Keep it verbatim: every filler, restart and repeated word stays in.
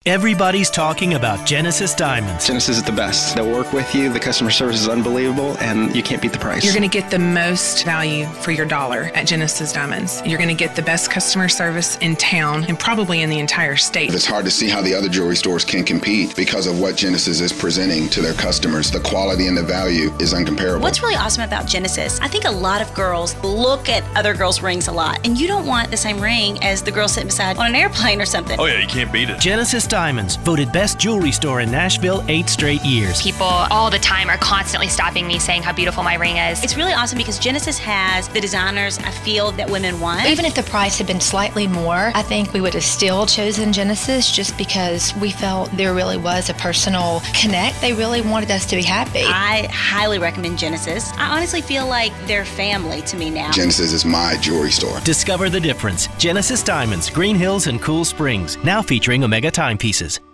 Everybody's talking about Genesis Diamonds. Genesis is the best. They'll work with you. The customer service is unbelievable, and you can't beat the price. You're going to get the most value for your dollar at Genesis Diamonds. You're going to get the best customer service in town and probably in the entire state. It's hard to see how the other jewelry stores can compete because of what Genesis is presenting to their customers. The quality and the value is uncomparable. What's really awesome about Genesis, I think a lot of girls look at other girls' rings a lot, and you don't want the same ring as the girl sitting beside on an airplane or something. Oh yeah, you can't beat it. Genesis Diamonds, voted best jewelry store in Nashville eight straight years. People all the time are constantly stopping me saying how beautiful my ring is. It's really awesome because Genesis has the designers I feel that women want. Even if the price had been slightly more, I think we would have still chosen Genesis just because we felt there really was a personal connect. They really wanted us to be happy. I highly recommend Genesis. I honestly feel like they're family to me now. Genesis is my jewelry store. Discover the difference. Genesis Diamonds, Green Hills and Cool Springs, now featuring Omega timepieces.